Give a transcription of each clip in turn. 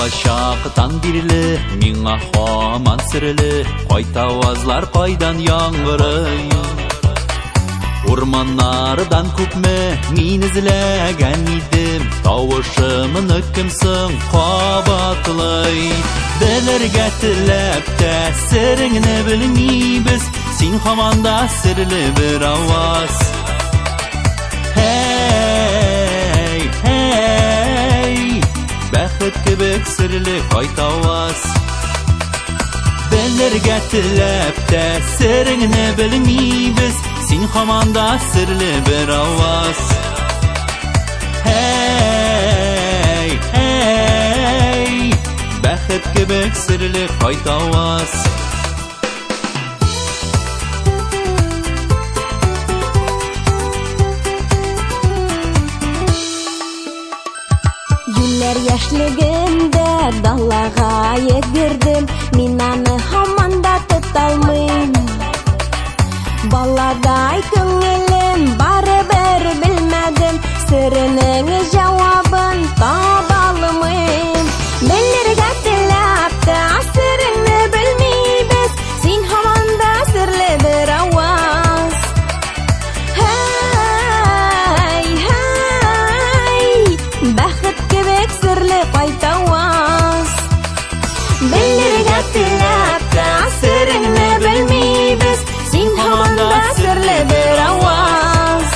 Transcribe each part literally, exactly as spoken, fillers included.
Болашақтан бірлі, миңа хаман сірлі, қайта авазлар қайдан яңғырый. Урманнардан күпме мин ізләгән идем, тавышымын өкімсің қабатлый. Білірге тіләп тәсіріңні білмейбіз, сен хаманда сірлі бір аваз. Hey, hey, бәхет кебек сірлі қайта аваз. Білірге тіләп тәсіріңні білмейбіз, сен хаманда сірлі бір аваз. Hey, hey, бәхет кебек сірлі қайта аваз. Юлләр яшьлегемдә далага йөгердем, мин аны һаманда тоталмыйм. Баладай күңелем барыбер белмәдем, серенең җавабын таба алмыйм. Белергә теләп тә сереңне белмибез, син һаманда серле бер аваз. Hey, hey, бәхет кебек серле кайта аваз. Белергә теләп тә сереңне белмибез, син һаманда серле бер аваз.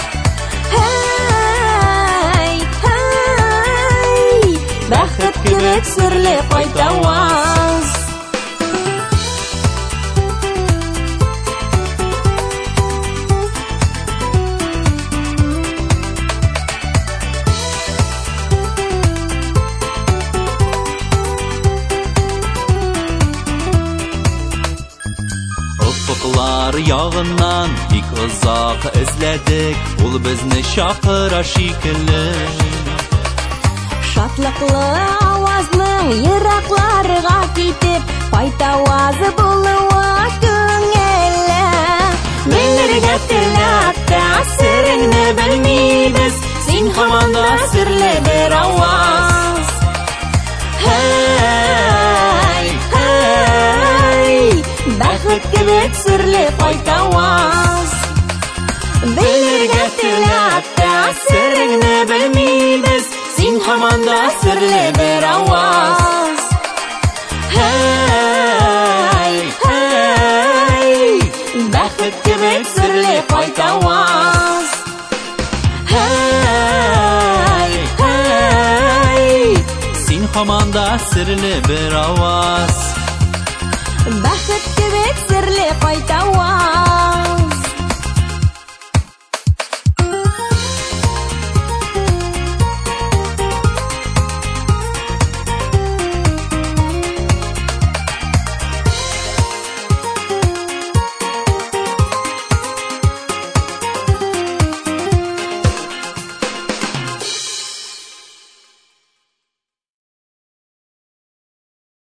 Hey, hey, бәхет кебек серле кайта аваз. Уфуклар ягыннан бик озак эзләдек, ул безне чакыра шикелле. Шатлыклы авазның еракларга китеп, кайта авазы булуы күңелле. Белергә теләп тә сереңне белмибез, син һаманда серле бер аваз. Hey, hey, бәхет кебек серле кайта аваз. Белергә теләп тә сереңне белмибез, син һаманда серле бер аваз. Hey, hey, бәхет кебек серле кайта аваз. Hey, hey, Син хаманда серле бер аваз.